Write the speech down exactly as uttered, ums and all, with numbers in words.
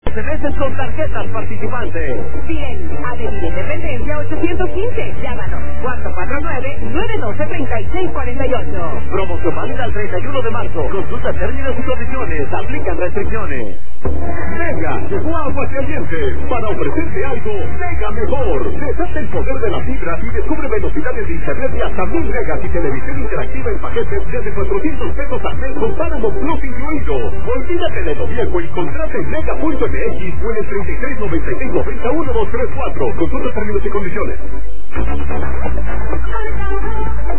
doce meses con tarjetas participantes. Bien, Avenida Independencia ochocientos quince. Llámanos cuatro cuatro nueve, nueve uno dos, tres seis cuatro ocho. Promoción válida al treinta y uno de marzo. Consulta términos y condiciones. Aplican restricciones. Mega llegó a Aguascalientes para ofrecerte algo mega mejor. Desata el poder de la fibra y descubre velocidades de internet de hasta mil megas y televisión interactiva en paquetes desde cuatrocientos pesos al mes con Paramount Plus incluido. Olvídate de lo viejo y contrate en mega punto m x o en el treinta y tres noventa y seis noventa uno dos tres cuatro. Consulta términos y condiciones.